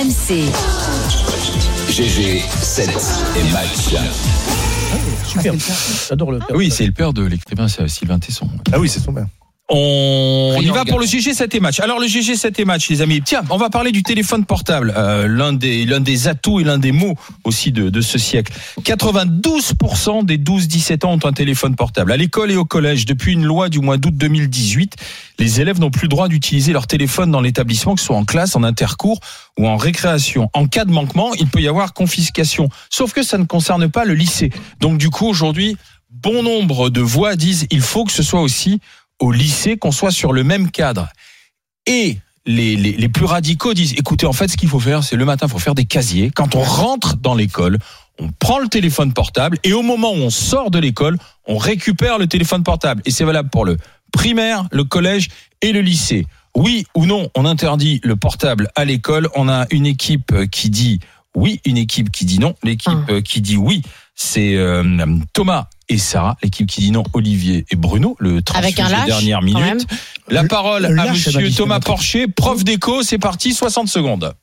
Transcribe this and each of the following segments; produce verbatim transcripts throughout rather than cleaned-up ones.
M C. G G sept et match. Super. J'adore le père. Oui, c'est le père de l'écrivain Sylvain Tesson. Ah oui, c'est son père. On y va Regarde. pour le G G sept et match. Alors le G G sept et match, les amis. Tiens, on va parler du téléphone portable, euh, l'un des l'un des atouts et l'un des mots aussi de de ce siècle. quatre-vingt-douze pour cent des douze dix-sept ans ont un téléphone portable. À l'école et au collège, depuis une loi du mois d'août deux mille dix-huit, les élèves n'ont plus le droit d'utiliser leur téléphone dans l'établissement, que ce soit en classe, en intercours ou en récréation. En cas de manquement, il peut y avoir confiscation. Sauf que ça ne concerne pas le lycée. Donc du coup, aujourd'hui, bon nombre de voix disent il faut que ce soit aussi au lycée, qu'on soit sur le même cadre. Et les, les, les plus radicaux disent, écoutez, en fait, ce qu'il faut faire, c'est le matin, il faut faire des casiers. Quand on rentre dans l'école, on prend le téléphone portable et au moment où on sort de l'école, on récupère le téléphone portable. Et c'est valable pour le primaire, le collège et le lycée. Oui ou non, on interdit le portable à l'école. On a une équipe qui dit oui, une équipe qui dit non. L'équipe ah. qui dit oui, c'est euh, Thomas et Sarah. L'équipe qui dit non, Olivier et Bruno. Le transfuge des dernières minutes. La parole le à lâche, monsieur dit, Thomas Porcher, prof d'éco. C'est parti, soixante secondes.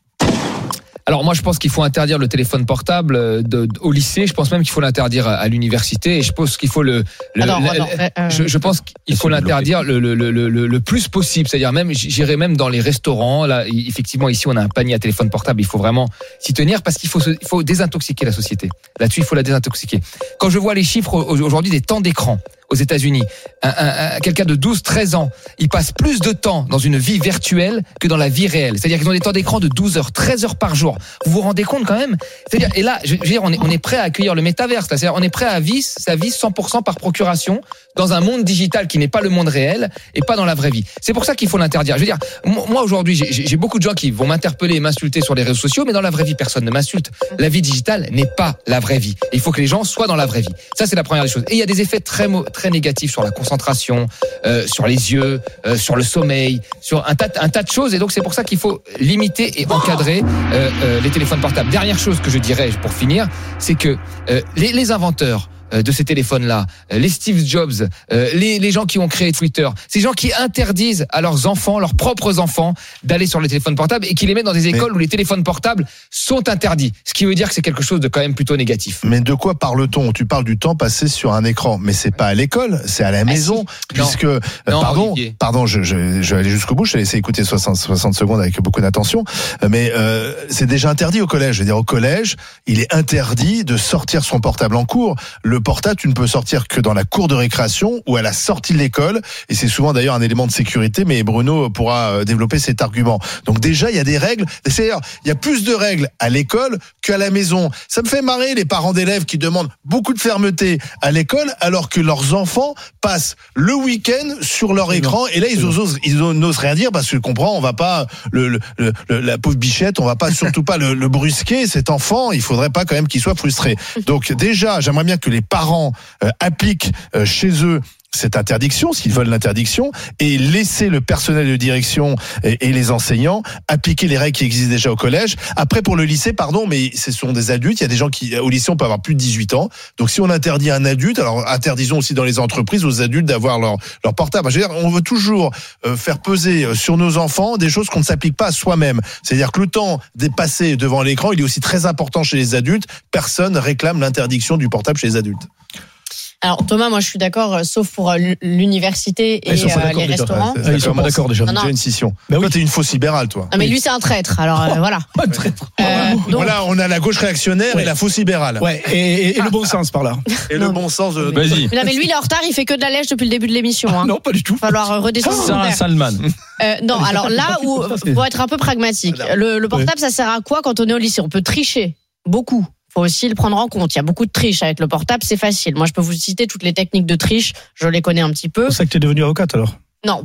Alors moi je pense qu'il faut interdire le téléphone portable de, de, au lycée. Je pense même qu'il faut l'interdire à, à l'université. Et je pense qu'il faut le. le alors, le alors, euh, je, je pense qu'il faut l'interdire le, le, le, le, le plus possible. C'est-à-dire même, j'irais même dans les restaurants. Là, effectivement, ici on a un panier à téléphone portable. Il faut vraiment s'y tenir parce qu'il faut, il faut désintoxiquer la société. Là-dessus, il faut la désintoxiquer. Quand je vois les chiffres aujourd'hui des temps d'écran aux États-Unis, un, un, un, quelqu'un de douze treize ans, il passe plus de temps dans une vie virtuelle que dans la vie réelle. C'est-à-dire qu'ils ont des temps d'écran de douze heures, treize heures par jour. Vous vous rendez compte quand même? C'est-à-dire, et là, je veux dire, on est, on est prêt à accueillir le métaverse. C'est-à-dire, on est prêt à vivre sa vie cent pour cent par procuration dans un monde digital qui n'est pas le monde réel et pas dans la vraie vie. C'est pour ça qu'il faut l'interdire. Je veux dire, moi aujourd'hui, j'ai, j'ai beaucoup de gens qui vont m'interpeller et m'insulter sur les réseaux sociaux, mais dans la vraie vie, personne ne m'insulte. La vie digitale n'est pas la vraie vie. Et il faut que les gens soient dans la vraie vie. Ça, c'est la première des choses. Et il y a des effets très très négatifs sur la concentration, euh, sur les yeux, euh, sur le sommeil, sur un tas, un tas de choses. Et donc, c'est pour ça qu'il faut limiter et encadrer euh, euh, les téléphones portables. Dernière chose que je dirais pour finir, c'est que euh, les, les inventeurs de ces téléphones-là, les Steve Jobs, les, les gens qui ont créé Twitter, ces gens qui interdisent à leurs enfants, leurs propres enfants, d'aller sur les téléphones portables et qui les mettent dans des écoles mais, où les téléphones portables sont interdits. Ce qui veut dire que c'est quelque chose de quand même plutôt négatif. Mais de quoi parle-t-on? Tu parles du temps passé sur un écran, mais c'est pas à l'école, c'est à la maison, ah, si. puisque non. Non, pardon, Olivier. pardon, je, je, je vais aller jusqu'au bout. Je vais laisser écouter soixante, soixante secondes avec beaucoup d'attention, mais euh, c'est déjà interdit au collège. Je veux dire, au collège, il est interdit de sortir son portable en cours. Le portable, tu ne peux sortir que dans la cour de récréation ou à la sortie de l'école, et c'est souvent d'ailleurs un élément de sécurité, mais Bruno pourra développer cet argument. Donc déjà, il y a des règles, c'est-à-dire, il y a plus de règles à l'école qu'à la maison. Ça me fait marrer les parents d'élèves qui demandent beaucoup de fermeté à l'école, alors que leurs enfants passent le week-end sur leur écran, et là, ils osent, ils n'osent rien dire, parce que je comprends, on va pas, le, le, le, la pauvre bichette, on va pas, surtout pas le, le brusquer, cet enfant, il faudrait pas quand même qu'il soit frustré. Donc déjà, j'aimerais bien que les parents Euh, appliquent euh, chez eux cette interdiction, s'ils veulent l'interdiction, et laisser le personnel de direction et, et les enseignants appliquer les règles qui existent déjà au collège. Après, pour le lycée, pardon, mais ce sont des adultes. Il y a des gens qui, au lycée, on peut avoir plus de dix-huit ans. Donc, si on interdit à un adulte, alors interdisons aussi dans les entreprises aux adultes d'avoir leur, leur portable. Je veux dire, on veut toujours euh, faire peser sur nos enfants des choses qu'on ne s'applique pas à soi-même. C'est-à-dire que le temps passé devant l'écran, il est aussi très important chez les adultes. Personne réclame l'interdiction du portable chez les adultes. Alors Thomas, moi je suis d'accord, sauf pour l'université et euh, les restaurants. Ah, ils sont pas d'accord déjà. Non, non. Déjà une scission. Bah oui. Toi, t'es une fausse libérale, toi. Non, mais lui c'est un traître. Alors euh, voilà. Un traître. Euh, donc... Voilà, on a la gauche réactionnaire ouais. et la fausse libérale. Ouais. Et, et, et le bon sens par là. Et non. le bon sens. De... Vas-y. Non mais lui il est en retard, il fait que de la lèche depuis le début de l'émission. Hein. Non, pas du tout. Il va falloir redescendre. Sarah Salman. Euh, non, alors là où faut être un peu pragmatique. Le, le portable, ça sert à quoi quand on est au lycée? On peut tricher beaucoup. Faut aussi le prendre en compte. Il y a beaucoup de triche avec le portable, c'est facile. Moi, je peux vous citer toutes les techniques de triche. Je les connais un petit peu. C'est ça que tu es devenue avocate alors? Non.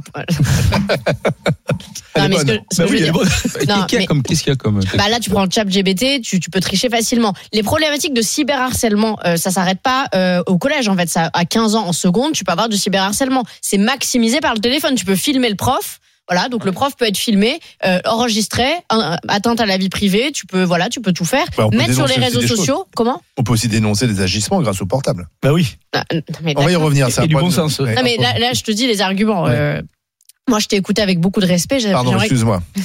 non, mais ce que, ce bah que oui, je veux dire. Non, Qu'est-ce, mais, comme, qu'est-ce qu'il y a comme bah là, tu prends le chat G B T, tu, tu peux tricher facilement. Les problématiques de cyberharcèlement, euh, ça s'arrête pas euh, au collège. En fait, ça, à quinze ans, en seconde, tu peux avoir du cyberharcèlement. C'est maximisé par le téléphone. Tu peux filmer le prof. Voilà, donc le prof peut être filmé, euh, enregistré, un, atteinte à la vie privée. Tu peux, voilà, tu peux tout faire. Bah, mettre sur les réseaux sociaux. Comment? On peut aussi dénoncer des agissements grâce au portable. Bah oui. Non, mais on va y revenir. Ça et du bon sens. Non mais là, là, je te dis les arguments. Ouais. Euh, moi, je t'ai écouté avec beaucoup de respect. Pardon, j'aimerais... excuse-moi.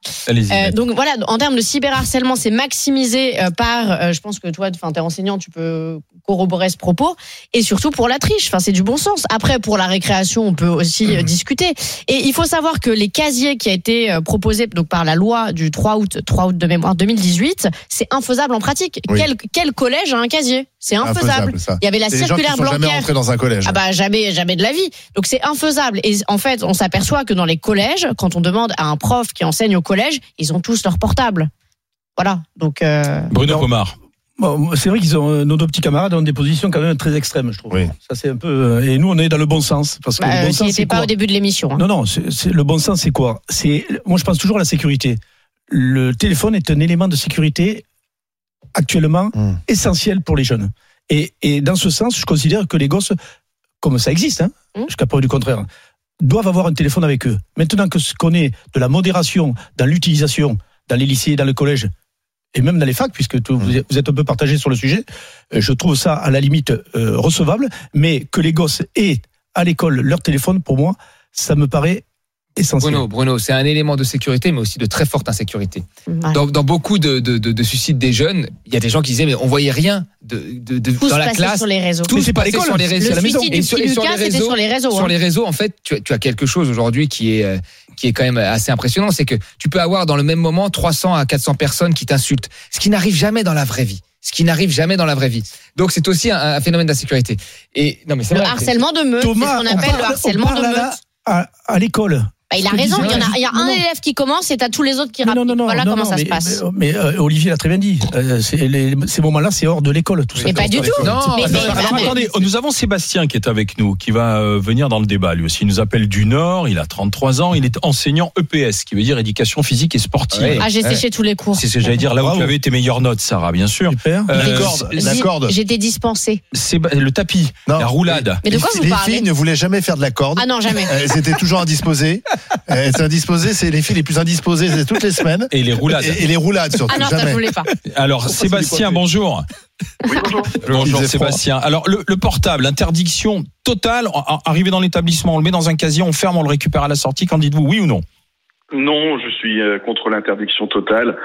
Allez-y. Euh, donc voilà, en termes de cyberharcèlement, c'est maximisé euh, par, euh, je pense que toi, enfin, t'es enseignant, tu peux corroborer ce propos, et surtout pour la triche, enfin, c'est du bon sens. Après, pour la récréation, on peut aussi euh, discuter. Et il faut savoir que les casiers qui a été euh, proposé donc par la loi du trois août de mémoire deux mille dix-huit, c'est infaisable en pratique. Oui. Quel, quel collège a un casier? C'est infaisable. Infaisable, il y avait la c'est des gens circulaire qui sont jamais Blanquer. rentrés dans un collège. Ah bah jamais, jamais de la vie. Donc c'est infaisable. Et en fait, on s'aperçoit que dans les collèges, quand on demande à un prof qui enseigne au collège, ils ont tous leur portable. Voilà. Donc euh... Bruno Non. Pomar. Bon, c'est vrai qu'ils ont nos deux petits camarades ont des positions quand même très extrêmes, je trouve. Oui. Ça c'est un peu. Et nous, on est dans le bon sens parce que bah, le bon euh, sens, qui c'est n'était pas quoi au début de l'émission. Hein. Non, non. C'est, c'est, le bon sens, c'est quoi? C'est. Moi, je pense toujours à la sécurité. Le téléphone est un élément de sécurité actuellement Mmh. essentiel pour les jeunes. Et, et dans ce sens, je considère que les gosses, comme ça existe, hein, Mmh. jusqu'à preuve du contraire, doivent avoir un téléphone avec eux. Maintenant que ce qu'on est de la modération dans l'utilisation, dans les lycées, dans le collège, et même dans les facs, puisque tout, vous êtes- vous êtes un peu partagé sur le sujet, euh, je trouve ça à la limite euh, recevable, mais que les gosses aient à l'école leur téléphone, pour moi, ça me paraît essentiel. Bruno, Bruno, c'est un élément de sécurité, mais aussi de très forte insécurité. Voilà. Dans, dans beaucoup de, de, de, de suicides des jeunes, il y a des gens qui disaient mais on voyait rien de, de, de Tous dans la passaient classe. sur les réseaux. Tout Mais se c'est pas passait l'école, sur les c'est réseaux. à la Le maison. suicide Et du sur, petit et sur Lucas, les c'était réseaux, sur les réseaux. sur hein. les réseaux, en fait, tu, as- tu as quelque chose aujourd'hui qui est euh, qui est quand même assez impressionnant, c'est que tu peux avoir dans le même moment trois cents à quatre cents personnes qui t'insultent, ce qui n'arrive jamais dans la vraie vie. Ce qui n'arrive jamais dans la vraie vie. Donc c'est aussi un, un phénomène d'insécurité. Et non mais c'est Le vrai. harcèlement de meute, c'est ce Thomas, qu'on on appelle parle- le harcèlement on de parle meute. là à, à l'école. Bah, il a Ce que raison, il y, en a, disait- il y a non, un non. élève qui commence et t'as tous les autres qui Non, rapportent. non, non, Voilà non, comment non, ça mais, se passe. Mais, mais, euh, Olivier l'a très bien dit. Euh, c'est les- ces moments-là, c'est hors de l'école, tout ça. Mais pas du tout. Non, Mais- alors, mais- Alors mais- attendez, nous avons Sébastien qui est avec nous, qui va euh, venir dans le débat. Lui aussi, il nous appelle du Nord, il a trente-trois ans, il est enseignant E P S, qui veut dire éducation physique et sportive. Ouais. Ah, j'ai séché tous les cours. C'est ce que j'allais dire, là où Bravo. tu avais tes meilleures notes, Sarah, bien sûr. Super. Euh, La corde, c'est- la J'ai- corde. J'étais dispensée. C'est le tapis, Non. la roulade. Mais de Les quoi fi- vous les parlez filles ne voulaient jamais faire de la corde. Ah non, jamais. Elles étaient toujours indisposées. Elles étaient indisposées, c'est les filles les plus indisposées, c'est toutes les semaines. Et les roulades. Et, et les roulades surtout, Ah non, ça je jamais. voulais pas. Alors, Sébastien, bonjour. Oui, bonjour. Bonjour Il faisait froid. Sébastien. Alors, le, le portable, interdiction totale, en- en- arrivé dans l'établissement, on le met dans un casier, on ferme, on le récupère à la sortie. Qu'en dites-vous, oui ou non? Non, je suis euh, contre l'interdiction totale.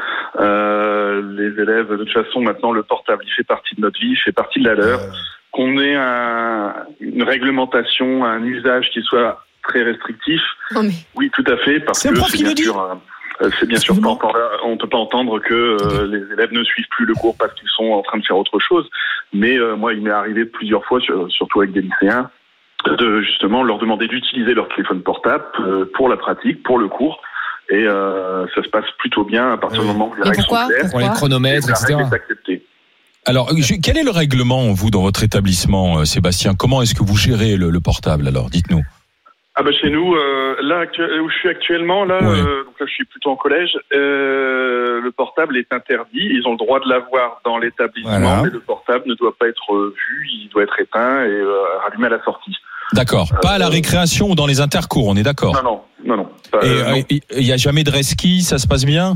Euh, les élèves, de toute façon, maintenant, le portable, il fait partie de notre vie, il fait partie de la leur. Euh, Qu'on ait un, une réglementation, un usage qui soit très restrictif, Non, mais oui, tout à fait, parce C'est un que prof c'est qui bien le dit. sûr, euh, c'est bien sûr pas Excuse-moi. encore, on peut pas entendre que euh, les élèves ne suivent plus le cours parce qu'ils sont en train de faire autre chose. Mais euh, moi, il m'est arrivé plusieurs fois, sur- surtout avec des lycéens, de justement leur demander d'utiliser leur téléphone portable euh, pour la pratique, pour le cours. Et euh, ça se passe plutôt bien à partir du Oui. moment où les Mais règles pourquoi sont claires. Pour les Pourquoi chronomètres, et et la cetera. règle est acceptée. Alors, je- quel est le règlement, vous, dans votre établissement, euh, Sébastien? Comment est-ce que vous gérez le, le portable, alors? Dites-nous. Ah bah chez nous, euh, là actu- où je suis actuellement, là, Ouais. euh, donc là je suis plutôt en collège. Euh, le portable est interdit. Ils ont le droit de l'avoir dans l'établissement, Voilà. mais le portable ne doit pas être euh, vu. Il doit être éteint et euh, rallumé à la sortie. D'accord. Pas à la récréation ou dans les intercours, on est d'accord. Non, non, non, non. Pas- Et euh, non. euh, il n'y a jamais de reski, ça se passe bien?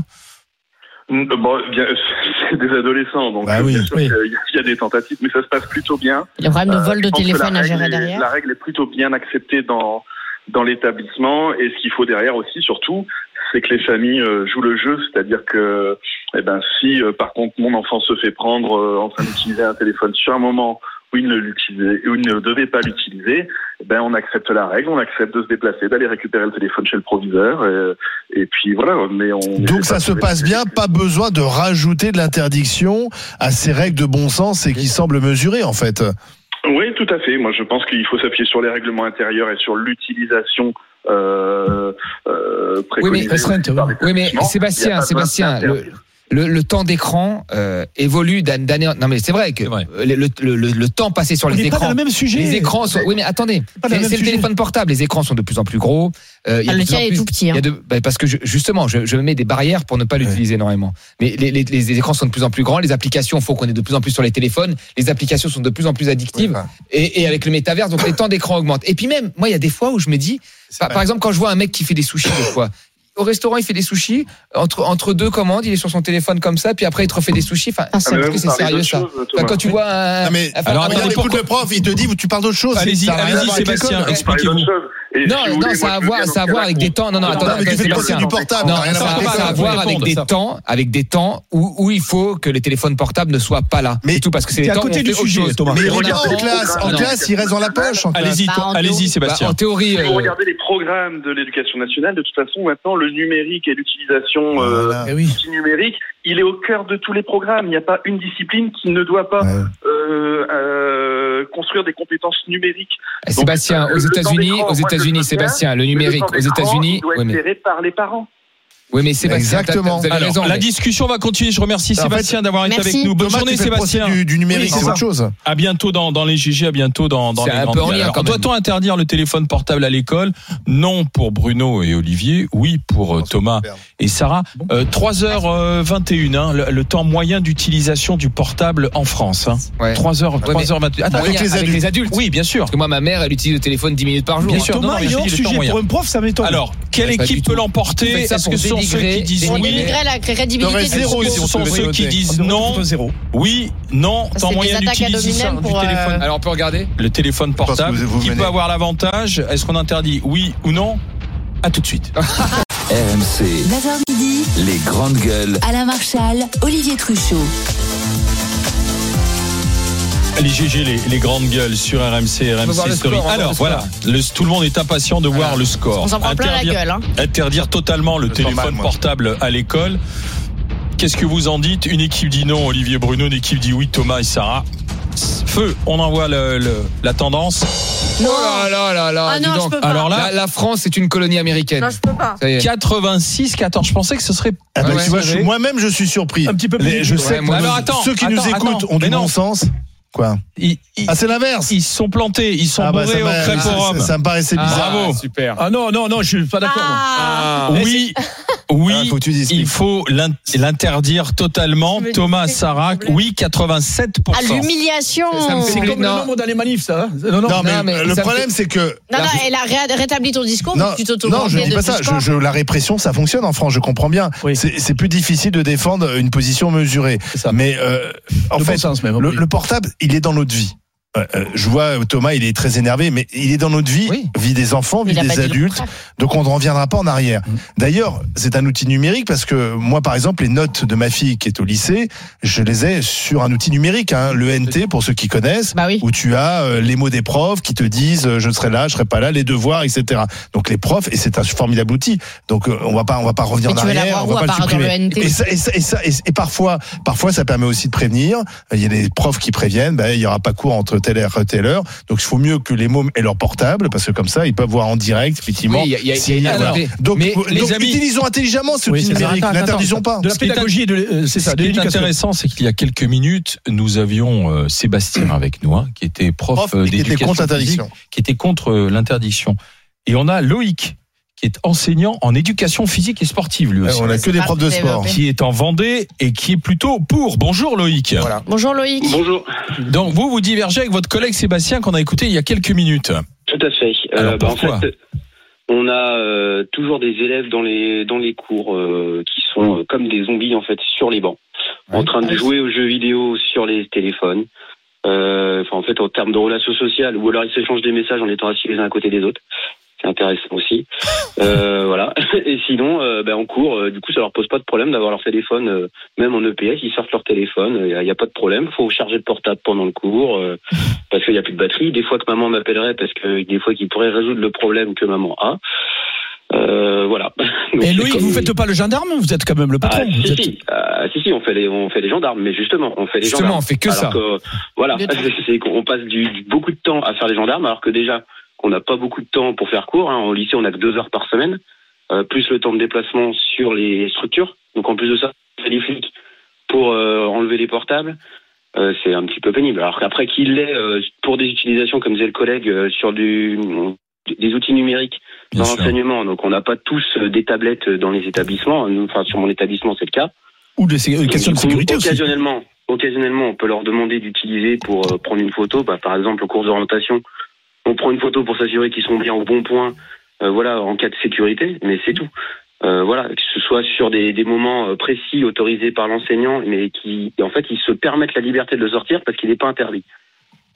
Mm, Bon, bien, c'est des adolescents, donc Bah euh, oui, bien sûr oui. qu'il y a- il y a des tentatives, mais ça se passe plutôt bien. le problème de Euh, vol de je pense que téléphone la à gérer règle est- derrière. La règle est plutôt bien acceptée dans dans l'établissement, et ce qu'il faut derrière aussi, surtout, c'est que les familles euh, jouent le jeu, c'est-à-dire que, eh ben, si euh, par contre mon enfant se fait prendre euh, en train d'utiliser un téléphone sur un moment où il ne l'utilisait, où il ne devait pas l'utiliser, eh ben on accepte la règle, on accepte de se déplacer, d'aller récupérer le téléphone chez le proviseur, et, et puis voilà. Mais on Donc ça se passe bien, pas besoin de rajouter de l'interdiction à ces règles de bon sens et qui semblent mesurées en fait. Oui, tout à fait. Moi, je pense qu'il faut s'appuyer sur les règlements intérieurs et sur l'utilisation euh, euh, préconisée restreinte, par oui. Oui, mais l'établissement. Il y a Sébastien, pas besoin Sébastien, le, d'interdire. le, le temps d'écran euh, évolue d'an- d'année. en- Non, mais c'est vrai que C'est vrai. euh, le, le, le, le temps passé sur On les n'est pas dans écrans. le même sujet. Les écrans sont. Oui, mais attendez, pas dans le c'est même c'est le sujet. téléphone portable. Les écrans sont de plus en plus gros. Euh, il y a Ah, de le plus en tien est plus- tout petit. il Hein. y a de, bah, parce que je- justement, je, je me mets des barrières pour ne pas l'utiliser énormément. Mais les, les, les écrans sont de plus en plus grands. Les applications font qu'on est de plus en plus sur les téléphones. Les applications sont de plus en plus addictives. Ouais, enfin, Et, et avec le métavers, donc les temps d'écran augmentent. Et puis même, moi, il y a des fois où je me dis, par, pas- par exemple, quand je vois un mec qui fait des sushis, des fois, au restaurant, il fait des sushis, entre, entre deux commandes, il est sur son téléphone comme ça, puis après, il te refait des sushis. Enfin, Ah, c'est c'est est-ce vrai, que vous c'est parlez sérieux d'autre ça chose, Enfin, Thomas. Quand tu vois un. Non mais enfin, Alors, regarde, attendez, écoute pourquoi- le prof, il te dit tu parles d'autre chose. Allez-y, Ça n'a rien à allez-y, voir avec Sébastien, l'école. Vous parlez expliquez-vous. d'autre chose. Et Non, si vous non, voulez, ça moi, a à je veux voir, bien ça a à dans voir ce avec cas-là des temps. Non, non, qu'on- attends, Non, attends, mais tu fais Sébastien. passer du portable. Non, rien à ça voir a avec ça a à ça. voir avec répondre, des ça. temps, avec des temps où, où il faut que les téléphones portables ne soient pas là. Mais C'est tout parce que c'est t'es les à temps côté où on du fait autre sujet, chose. Thomas. Mais Mais regarde en regardez, classe, en non. classe, il reste dans la poche. En classe. Allez-y, Bah, en allez-y, théorie. Sébastien. Bah, en théorie, Si vous euh, regardez les programmes de l'éducation nationale, de toute façon, maintenant, le numérique et l'utilisation euh, Voilà. Eh oui. d'outils numériques, il est au cœur de tous les programmes. Il n'y a pas une discipline qui ne doit pas Ouais. euh, euh, construire des compétences numériques. Sébastien, Donc, aux le temps États-Unis, d'écran, aux moi, je États-Unis, veux bien, Sébastien, le mais numérique le temps aux d'écran, États-Unis. il doit Oui, être mais, géré par les parents. oui, mais Sébastien, t'as- Exactement. vous avez Alors, raison. la discussion va continuer. Je remercie En fait, Sébastien d'avoir été merci. avec nous. Bonne Thomas, journée, tu fais le procès Sébastien. du, du numérique, Oui, c'est c'est ça. autre chose. À bientôt dans, dans les G G, à bientôt dans, dans C'est les un grandes peu en lien, gueules. quand Alors, doit-on interdire le téléphone portable à l'école? Non pour Bruno et Olivier, oui pour euh, Thomas et Sarah. Euh, trois heures vingt et une, hein, le, le temps moyen d'utilisation du portable en France. Hein. Ouais. trois heures, trois heures vingt et une. Attends, Avec Moyen, les adultes. adultes. oui, bien sûr. Parce que moi, ma mère, elle utilise le téléphone dix minutes par jour. Bien hein. sûr. non, Thomas, non, mais il est je hors dis le temps sujet. moyen. Pour un prof, ça m'étonne. Alors, quelle Ouais, pas équipe du peut tout. l'emporter? Vous faites ça Est-ce que pour ce sont ceux dénigrer- qui disent Pour dénigrer- oui? dénigrer la crédibilité T'aurais du zéro discours. si Ce sont devait ceux noter. qui disent On devrait non, plutôt zéro. oui, non, Ça, temps c'est moyen des attaques ad d'utilisation hominem du pour, euh, téléphone. Alors, on peut regarder. Le téléphone pense que portable, vous- vous qui menez. peut avoir l'avantage? Est-ce qu'on interdit oui ou non? À tout de suite. R M C, neuf heures midi, les grandes gueules. Alain Marchal, Olivier Truchot. Les G G, les, les grandes gueules sur R M C, R M On va voir C le Story. score, on va Alors voir le voilà, le- tout le monde est impatient de voir Voilà. le score. On s'en prend plein la Interdire- gueule. Hein. Interdire totalement le Je sens téléphone mal, moi. portable à l'école. Qu'est-ce que vous en dites? Une équipe dit non, Olivier Bruno, une équipe dit oui, Thomas et Sarah. Feu, on envoie le, le- la tendance. Non. Oh là là là là. Ah dis non, je donc. peux pas. Alors là, La, la France est une colonie américaine. Non, je peux pas. Ça y est. quatre-vingt-six quatorze. Je pensais que ce serait. Ah bah, Ouais, tu vois, c'est je- vrai. moi-même, je suis surpris. Un petit peu plus Les- je vite, sais ouais, que moi, nos- alors, attends, ceux qui nous attends, écoutent attends, ont du mais non. bon sens. Quoi? Ils, ils- Ah, c'est l'inverse. ils sont plantés, ils sont Ah bah, bourrés ça au m'a- crêpe ça- au rhum. ça- ça me paraissait bizarre. Bravo. Super. Ah non, non, non, je suis pas d'accord. moi. Ah. Oui, oui, Ah, faut que tu dises. il faut l'in- l'interdire totalement. Je veux Thomas, dire, Sarah, s'il vous plaît. oui, quatre-vingt-sept pour À cent. l'humiliation. Ça me fait C'est plaisir. comme le Non. nombre dans les manifs, ça. hein. Non, non. Non, mais, non, mais le ça me problème, c'est que. Non, non, elle a ré- rétabli ton discours. Non, mais tu t'auto- non, je ne dis de pas ce ça. Je, score. je- la répression, ça fonctionne en France, je comprends bien. Oui. C'est c'est plus difficile de défendre une position mesurée. C'est ça. Mais euh, en De bon fait, sens, même, le, oui. le portable, il est dans notre vie. Euh, euh, je vois Thomas, il est très énervé, mais il est dans notre vie, Oui. vie des enfants, vie Il a pas des dit le adultes. contraire. Donc on ne reviendra pas en arrière. D'ailleurs, c'est un outil numérique parce que moi, par exemple, les notes de ma fille qui est au lycée, je les ai sur un outil numérique, hein, le N T pour ceux qui connaissent, Bah oui. où tu as euh, les mots des profs qui te disent euh, je serai là, je serai pas là, les devoirs, et cetera. Donc les profs, et c'est un formidable outil. Donc euh, on va pas, on va pas revenir Mais en tu veux arrière, l'avoir on où, va à pas le part dans le supprimer. N T? Et, ça, et, ça, et, ça, et, et parfois, parfois, ça permet aussi de prévenir. Il y a des profs qui préviennent, ben, il y aura pas cours entre telle heure et telle heure. Donc il faut mieux que les mômes aient leur portable parce que comme ça, ils peuvent voir en direct, effectivement. Oui, il y a- il y a- s'il il y a une voilà. volonté. Donc, Mais donc les amis- utilisons intelligemment ce Oui, outil c'est ça. numérique. Attends, attends, N'interdisons pas. De la Ce qui est pédagogie et de, euh, c'est Ce ça, de qui est l'éducation. intéressant, c'est qu'il y a quelques minutes, nous avions euh, Sébastien avec nous, hein, qui était prof, Prof, euh, qui était d'éducation contre physique, l'interdiction. qui était contre euh, l'interdiction. Et on a Loïc, qui est enseignant en éducation physique et sportive, lui aussi, On a que des pas profs de sport. développé. qui est en Vendée et qui est plutôt pour. Bonjour Loïc. Voilà. Bonjour Loïc. Bonjour. Donc vous, vous divergez avec votre collègue Sébastien qu'on a écouté il y a quelques minutes. Tout à fait. Alors, bah, en pourquoi fait, on a euh, toujours des élèves dans les dans les cours euh, qui sont euh, comme des zombies en fait sur les bancs, en train de jouer aux jeux vidéo sur les téléphones. Euh, Enfin, en fait, en termes de relations sociales, ou alors ils s'échangent des messages en étant assis les uns à côté des autres. C'est intéressant aussi. Euh, voilà. Et sinon, euh, ben, en cours, euh, du coup, ça leur pose pas de problème d'avoir leur téléphone, euh, même en E P S, ils sortent leur téléphone. Il n'y a, a pas de problème. Faut charger le portable pendant le cours euh, parce qu'il n'y a plus de batterie. Des fois que maman m'appellerait parce que des fois qu'il pourrait résoudre le problème que maman a. Euh, voilà. Donc, Et c'est Loïc, comme- vous faites pas le gendarme? Vous êtes quand même le Ah, patron. Vous si, êtes- si, Ah, si, si, on fait les, on fait les gendarmes, mais justement, on fait les Justement, gendarmes. on fait que alors ça. Que, voilà, Le temps. c'est qu'on passe du, du- beaucoup de temps à faire les gendarmes, alors que déjà, qu'on n'a pas beaucoup de temps pour faire cours. Hein. Au lycée, on n'a que deux heures par semaine, euh, plus le temps de déplacement sur les structures. Donc, en plus de ça, on fait les flics pour euh, enlever les portables. Euh, c'est un petit peu pénible. Alors qu'après qu'il l'est euh, pour des utilisations, comme disait le collègue, euh, sur du, des outils numériques Bien dans sûr. l'enseignement. Donc, on n'a pas tous euh, des tablettes dans les établissements. Nous, enfin, sur mon établissement, c'est le cas. Ou des sé- euh, questions de Du coup, sécurité aussi. occasionnellement, occasionnellement, on peut leur demander d'utiliser pour euh, prendre une photo. Bah, par exemple, au cours d'orientation, on prend une photo pour s'assurer qu'ils sont bien au bon point, euh, voilà, en cas de sécurité, mais c'est tout. Euh, voilà, que ce soit sur des, des moments euh, précis autorisés par l'enseignant, mais qui, en fait, ils se permettent la liberté de le sortir parce qu'il n'est pas interdit.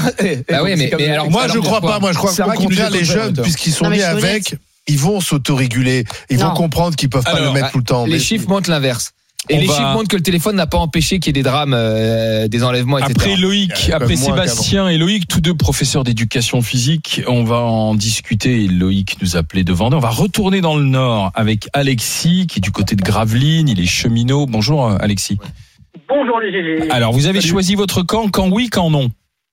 Bah oui, mais, mais alors moi je crois pas. Moi je crois qu'au contraire les jeunes, puisqu'ils sont nés avec, ils vont s'autoréguler. Ils vont comprendre qu'ils peuvent pas le mettre tout le temps. Les chiffres montrent l'inverse. Et On les va- chiffres montrent que le téléphone n'a pas empêché qu'il y ait des drames, euh, des enlèvements, et cetera. Après Loïc, Il y a après quand même moins Sébastien et Loïc, tous deux professeurs d'éducation physique, on va en discuter. Loïc nous appelait de Vendée. On va retourner dans le Nord avec Alexis, qui est du côté de Gravelines. Il est cheminot. Bonjour Alexis. Bonjour les G G. Alors, vous avez Salut. choisi votre camp, quand oui, quand non.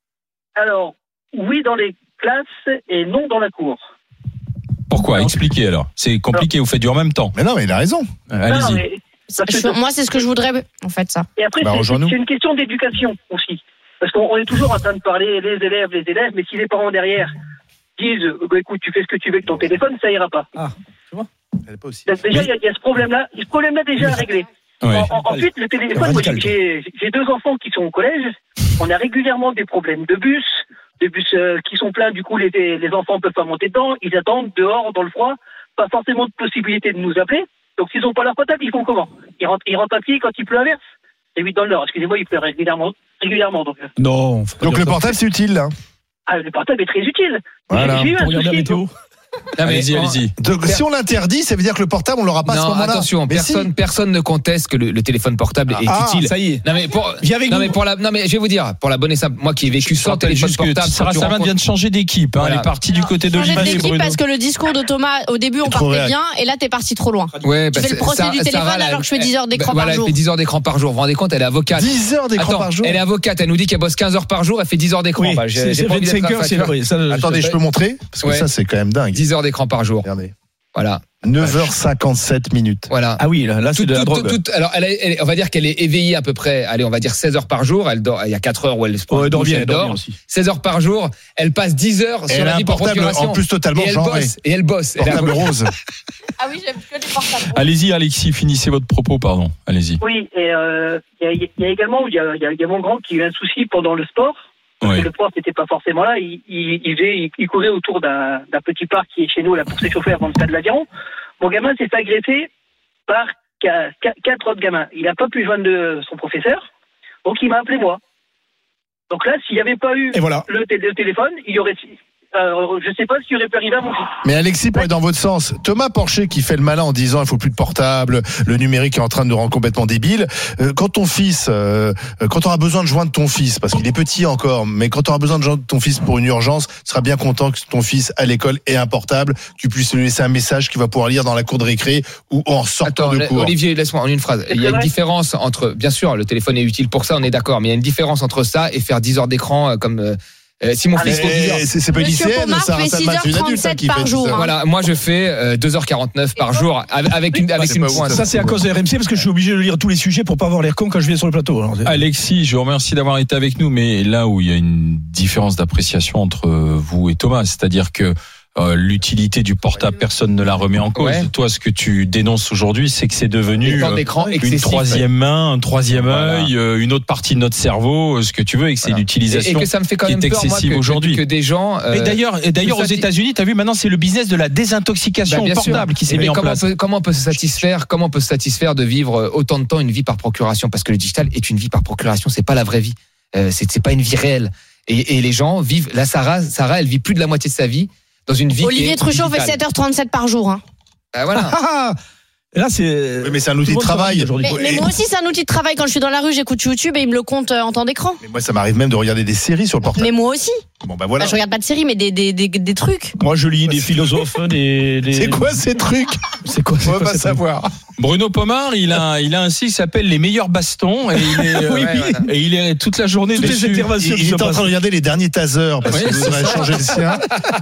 Alors, oui dans les classes et non dans la cour. Pourquoi? Expliquez alors. C'est compliqué, vous faites du en même temps. Mais non, mais il a raison. Euh, Non, Allez-y. mais- parce que- Je- moi, c'est ce que je voudrais, en fait, ça. Et après, Bah, c'est- rejoins-nous. c'est une question d'éducation aussi. Parce qu'on on est toujours en train de parler les élèves, les élèves, mais si les parents derrière disent euh, bah, écoute, tu fais ce que tu veux avec ton téléphone, ça ira pas. Elle est pas aussi. Donc, déjà, il y, a- il y a ce problème-là, ce problème-là déjà à régler. Ouais. En- en- ensuite, le téléphone, moi, j'ai- j'ai j'ai deux enfants qui sont au collège. On a régulièrement des problèmes de bus, de bus euh, qui sont pleins. Du coup, les, les enfants peuvent pas monter dedans. Ils attendent dehors dans le froid. Pas forcément de possibilité de nous appeler. Donc, s'ils n'ont pas leur portable, ils font comment? Ils rentrent, ils rentrent à pied quand il pleut à verse. Et oui, dans le Nord. Excusez-moi, il pleut régulièrement. régulièrement donc. euh. Non. faut pas Donc dire le ça. portable, c'est utile, là. Ah, le portable est très utile. Voilà. J'ai eu un Pour regarder la souci. météo. Non, mais- Allez-y, allez-y. Donc, si on l'interdit, ça veut dire que le portable, on l'aura pas à ce Non, moment-là. attention, Mais personne, si. personne ne conteste que le, le téléphone portable est Ah, utile. ça y est. Non mais pour, Viens avec non nous. mais pour la, non mais je vais vous dire, pour la bonne et simple, moi qui ai vécu Je sans rappelle téléphone juste que portable, Sarah quand tu Savane rencontres- vient de changer d'équipe. Hein. Voilà. Elle est partie du côté de Changer Lima et d'équipe Bruno. parce que le discours de Thomas, au début, on Trop partait réac. bien, et là, t'es parti trop loin. Ouais, Tu bah, fais le c'est- procès Sarah- du téléphone Sarah, alors que je fais dix heures d'écran voilà, par jour. Elle fait dix heures d'écran par jour. Vous vous rendez compte, elle est avocate. dix heures d'écran Attends, par jour. elle est avocate, elle nous dit qu'elle bosse quinze heures par jour, elle fait dix heures d'écran. Oui, Bah, j'ai- c'est j'ai c'est pas envie d'être vingt-cinq heures. affaire, c'est- tu vois. oui, ça, Attendez, je peux montrer? Parce que Ouais. ça, c'est quand même dingue. dix heures d'écran par jour. Regardez. Voilà. neuf heures cinquante-sept minutes. Voilà. Ah oui, là, là c'est Tout- de la tout- drogue. tout- tout- alors, elle est- elle est- on va dire qu'elle est éveillée à peu près, allez, on va dire seize heures par jour. Elle dort, il y a quatre heures où elle se Ouais, elle dort douche, bien, elle elle dort dort. bien aussi. seize heures par jour. Elle passe dix heures Et sur elle la a un vie par portable procuration. en plus totalement et elle genré. bosse. Et elle bosse. Elle est Portable avocate. rose. Ah oui, j'aime que des portables. Allez-y, Alexis, finissez votre propos, pardon. Allez-y. Oui, et euh, il y, a- il y a également, il y a, il y a- il y a mon grand qui a eu un souci pendant le sport. Oui. Le prof n'était pas forcément là. Il, il, il, faisait- il- il courait autour d'un d'un petit parc qui est chez nous, là, pour s'échauffer avant le stade de l'Aviron. Mon gamin s'est fait agresser par qua- qua- quatre autres gamins. Il n'a pas pu joindre de- son professeur, donc il m'a appelé moi. Donc là, s'il n'y avait pas eu Et voilà. le, té- le téléphone, il y aurait, euh, je ne sais pas ce qui aurait pu arriver à mon fils. Mais Alexis, pour aller dans votre sens, Thomas Porcher qui fait le malin en disant il faut plus de portable, le numérique est en train de nous rendre complètement débiles. Euh, quand ton fils, euh, quand tu auras besoin de joindre ton fils, parce qu'il est petit encore, mais quand tu auras besoin de joindre ton fils pour une urgence, tu seras bien content que ton fils à l'école ait un portable, tu puisses lui laisser un message qu'il va pouvoir lire dans la cour de récré ou en sortant Attends, de la- cours. Olivier, laisse-moi en une phrase. Il y a une différence entre, bien sûr, le téléphone est utile pour ça, on est d'accord, mais il y a une différence entre ça et faire dix heures d'écran euh, comme euh, euh, si mon Ah, fils fait dix heures. Eh, C'est c'est pas une Monsieur lycéenne, Pomar Sarah fait Salman, c'est une adulte hein, qui six heures fait trente-sept par tout jour, ça. hein. Voilà, moi je fais euh, deux heures quarante-neuf par jour avec avec une avec c'est une pas vous, pointe. Ça, c'est à cause de R M C parce que je suis obligé de lire tous les sujets pour pas avoir l'air con quand je viens sur le plateau. Alors, c'est- Alexis, je vous remercie d'avoir été avec nous, mais là où il y a une différence d'appréciation entre vous et Thomas, c'est-à-dire que euh, l'utilité du portable, personne ne la remet en cause. Ouais. Toi, ce que tu dénonces aujourd'hui, c'est que c'est Les devenu temps euh, d'écran une excessifs. troisième main, un troisième Voilà. œil, euh, une autre partie de notre cerveau, euh, ce que tu veux, et que c'est Voilà. Et, et l'utilisation que ça me fait quand qui même est peur moi, excessive que, que- aujourd'hui. que des gens. euh, Mais d'ailleurs, et d'ailleurs que aux ça- États-Unis, tu as vu, maintenant c'est le business de la désintoxication Bah, bien sûr. portable qui s'est Mais mis en comment place. On peut, comment on peut se satisfaire Comment on peut se satisfaire de vivre autant de temps une vie par procuration? Parce que le digital est une vie par procuration, c'est pas la vraie vie. Euh, c'est c'est pas une vie réelle. Et, et les gens vivent. Là, Sarah, Sarah, elle vit plus de la moitié de sa vie dans une vie. qui Olivier est Truchot fait digitale. sept heures trente-sept par jour. Hein. Ah, voilà. Ah, et là, c'est. Oui, mais c'est un Tout outil le de monde travail. aujourd'hui. Mais, mais moi aussi, c'est un outil de travail. Quand je suis dans la rue, j'écoute YouTube et il me le compte euh, en temps d'écran. Mais moi, ça m'arrive même de regarder des séries sur le portable. Mais moi aussi. Bon, bah voilà. Bah, je regarde pas de série, mais des, des, des, des trucs. Moi, je lis des philosophes, des. des- C'est quoi ces trucs? C'est quoi, c'est On va quoi pas ces trucs savoir. Bruno Pomar, il a, il a un site qui s'appelle Les Meilleurs Bastons et il est, euh, Oui, oui. et il est toute la journée Toutes les dessus. interventions Il, qui il se est en train passent. de regarder les derniers tasers parce Oui, qu'il c'est voudrait ça. changer le sien.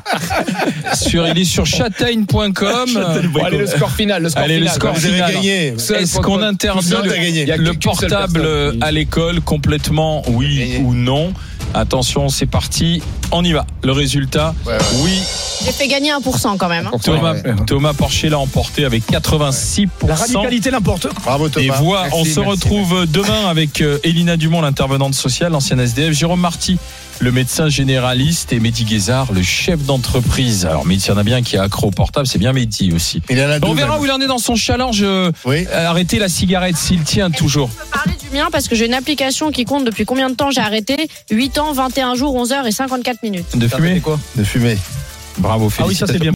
Sur, il est sur châtaigne point com. Bon, allez, le score final. Le score Allez, le final. score Vous avez final. gagné. Seul Est-ce point- qu'on point- interdit tout seul, le, t'as gagné. Il y a le qu'une seule portable personne. à l'école complètement, oui Gagné. ou non? Attention, c'est parti, on y va. Le résultat, Ouais, ouais. oui. J'ai fait gagner un pour cent quand même. hein. Thomas, Ouais. Thomas Porcher l'a emporté avec quatre-vingt-six pour La cent. radicalité l'emporte. Bravo Et Thomas. voix, Merci, on se merci, retrouve demain avec euh, Elina Dumont, l'intervenante sociale, l'ancienne S D F, Jérôme Marty, le médecin généraliste, et Mehdi Guézard, le chef d'entreprise. Alors, Mehdi, il y en a bien qui est accro au portable, c'est bien Mehdi aussi. Il en a deux, On verra même. où il en est dans son challenge. euh, Oui. Arrêter la cigarette s'il tient toujours. Je peux parler du mien parce que j'ai une application qui compte depuis combien de temps j'ai arrêté. huit ans, vingt et un jours, onze heures et cinquante-quatre minutes. De fumer quoi De fumer. Bravo, Ah oui, ça c'est félicitations. bien.